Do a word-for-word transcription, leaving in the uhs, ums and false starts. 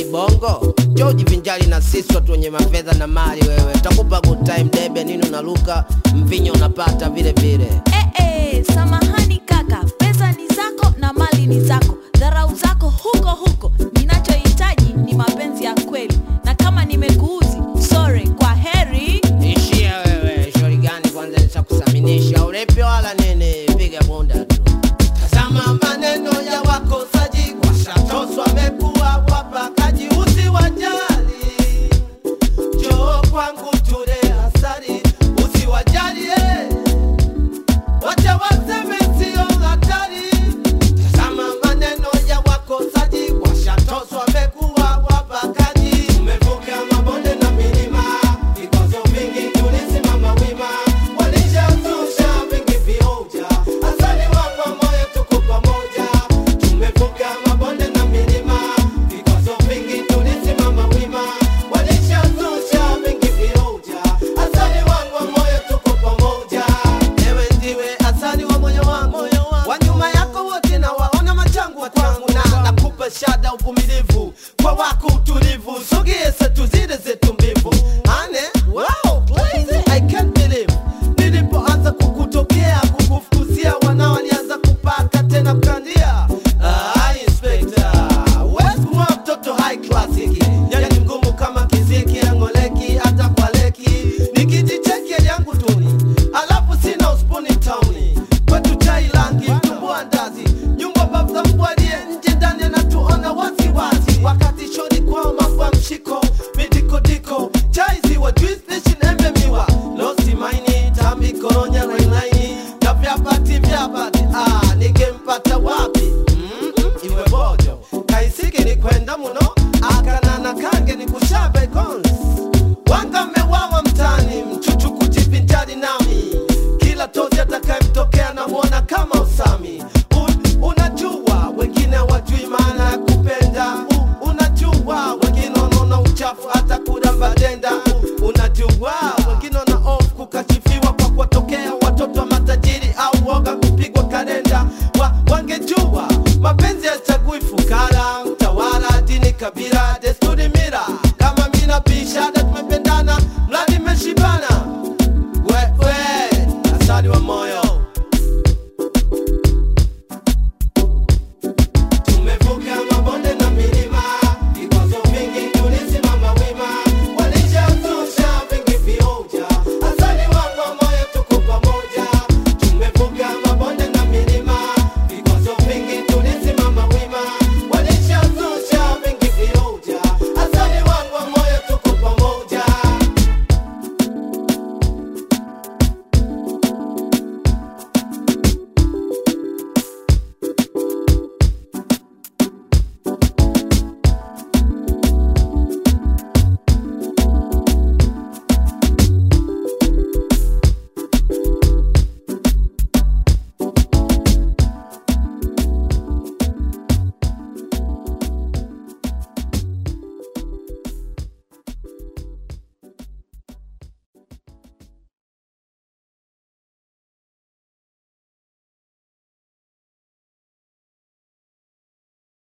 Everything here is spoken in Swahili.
nini bongo? George vinjali na sisi watu wenye mafedha na mali wewe. Utakupa good time debe nini unaluka, mvinyo unapata vile vile. Eh eh, samahani kaka, pesa ni zako na mali ni zako. Dharau zako huko huko. Ninachohitaji ni mapenzi ya kweli. Na kama nimekuuzi, sorry, kwa heri. Ishia wewe, shori gani kwanza nishakusaminisha. Ulepi wala nini, piga bunda tu. Tazama maneno ya wakosaji, washatoswa mepua wapakaji usiwajali. Njoo kwangu tule asali, usiwajali eh. Wacha waseme sio hatari. Tazama maneno ya wakosaji, washatoswa mepua wapakaji. Tumevuka mabonde na milima, vikwazo vingi tulisimama wima. Walishazusha vingi vioja, asali wapa moyo tuko pamoja. Tumevuka mabonde na milima, vikwazo vingi tulisimama wima. Walishazusha vingi vioja, asali wapa moyo tuko pamoja. Ewe ndiwe asali wa moyo wangu, wa nyuma yako wote na waona machangu wa kwangu. Na nakupa shada uvumilivu, kwa wako utulivu. Sogea zetu zile zetu mbivu. Ane, wow, crazy, I can't believe. Nilipoanza kukutokea, kukufukuzia, wanao walianza kupaka tena kukandia. Ah, inspector, West mwa mtoto high classic. Yani ngumu kama kiziki, angoleki, hata kwa leki. Nikijicheki yangu tuni, alafu sina uspuni towni. Kwetu chai langi, mtumbua ndazi. Nyumba babza mbwalie, nje ndani anatuona wazi wazi. Wakati shodi kwa mafua mshiko, midiko diko. Chai ziwa, juice nation embe miwa. Losi maini, tambi koronya rainlaini. Na vyapati vyapati, ah, nikempata wapi? Mm-hmm, iwe bojo. Kaisiki ni kwenda muno, akana na kange ni kushabe konzi.